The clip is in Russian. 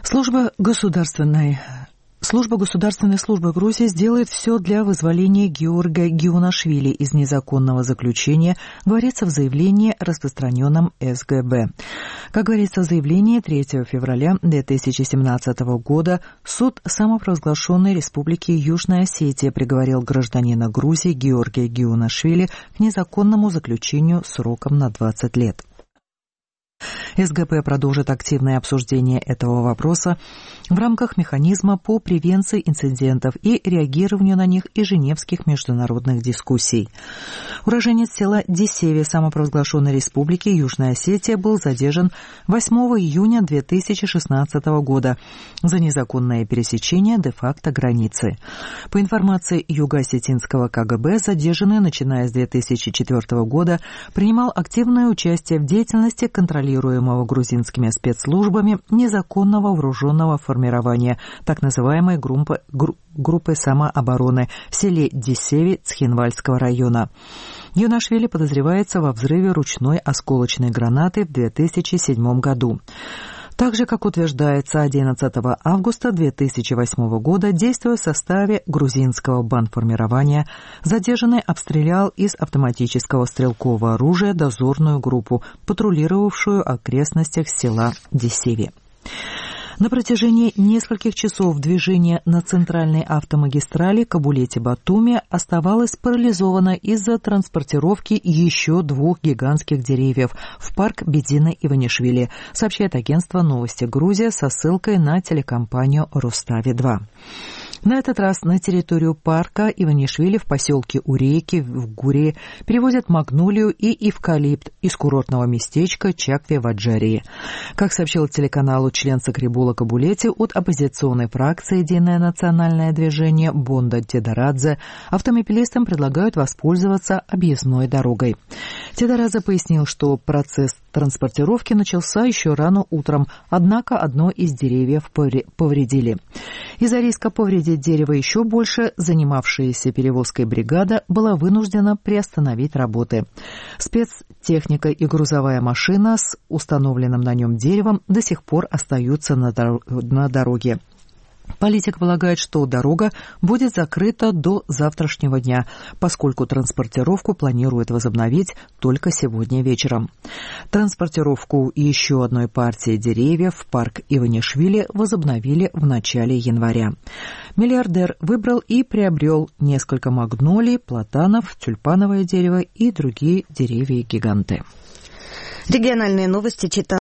Служба государственной службы Грузии сделает все для вызволения Георга Гиунашвили из незаконного заключения, говорится в заявлении, распространенном СГБ. Как говорится в заявлении, 3 февраля 2017 года суд самопровозглашенной Республики Южная Осетия приговорил гражданина Грузии Георгия Гиунашвили к незаконному заключению сроком на 20 лет. СГБ продолжит активное обсуждение этого вопроса в рамках механизма по превенции инцидентов и реагированию на них и женевских международных дискуссий. Уроженец села Десеви самопровозглашенной Республики Южная Осетия был задержан 8 июня 2016 года за незаконное пересечение де-факто границы. По информации Юго-Осетинского КГБ, задержанный, начиная с 2004 года, принимал активное участие в деятельности контролируемого грузинскими спецслужбами незаконного вооруженного формирования, так называемой группы самообороны в селе Десеви Цхинвальского района. Гиунашвили подозревается во взрыве ручной осколочной гранаты в 2007 году. Так же, как утверждается, 11 августа 2008 года, действуя в составе грузинского бандформирования, задержанный обстрелял из автоматического стрелкового оружия дозорную группу, патрулировавшую в окрестностях села Десеви. На протяжении нескольких часов движение на центральной автомагистрали Кабулете-Батуми оставалось парализовано из-за транспортировки еще 2 гигантских деревьев в парк Бедина Иванишвили, сообщает агентство «Новости Грузия» со ссылкой на телекомпанию «Рустави-2». На этот раз на территорию парка Иванишвили в поселке Урейки в Гуре перевозят магнолию и эвкалипт из курортного местечка Чакве-Ваджарии. Как сообщил телеканалу член Сакрибула Кабулети, от оппозиционной фракции «Единое национальное движение» Бонда Тедарадзе автомобилистам предлагают воспользоваться объездной дорогой. Тедарадзе пояснил, что процесс транспортировки начался еще рано утром, однако одно из деревьев повредили. Из-за риска повредить дерево еще больше, занимавшаяся перевозкой бригада была вынуждена приостановить работы. Спецтехника и грузовая машина с установленным на нем деревом до сих пор остаются на дороге. Политик полагает, что дорога будет закрыта до завтрашнего дня, поскольку транспортировку планируют возобновить только сегодня вечером. Транспортировку еще одной партии деревьев в парк Иванишвили возобновили в начале января. Миллиардер выбрал и приобрел несколько магнолий, платанов, тюльпановое дерево и другие деревья-гиганты. Региональные новости читал